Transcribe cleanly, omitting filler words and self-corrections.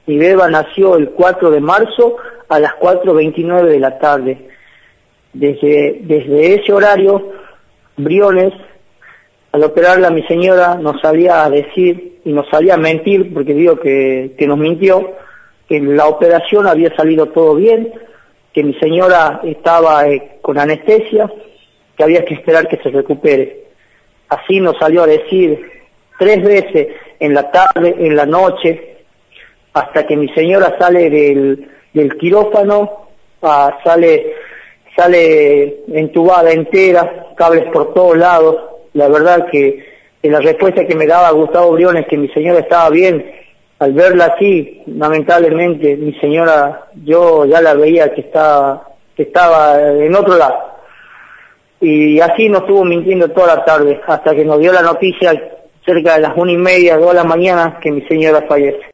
Mi beba nació el 4 de marzo a las 4:29 de la tarde. Desde ese horario, Briones, al operarla, mi señora nos salía a decir y nos salía a mentir, porque digo que nos mintió, que la operación había salido todo bien, que mi señora estaba con anestesia, que había que esperar que se recupere. Así nos salió a decir 3 veces en la tarde, en la noche, hasta que mi señora sale del quirófano, sale entubada entera, cables por todos lados. La verdad que la respuesta que me daba Gustavo Briones, que mi señora estaba bien, al verla así, lamentablemente, mi señora, yo ya la veía que estaba en otro lado. Y así nos estuvo mintiendo toda la tarde, hasta que nos dio la noticia cerca de las 1:30, 2 de la mañana, que mi señora fallece.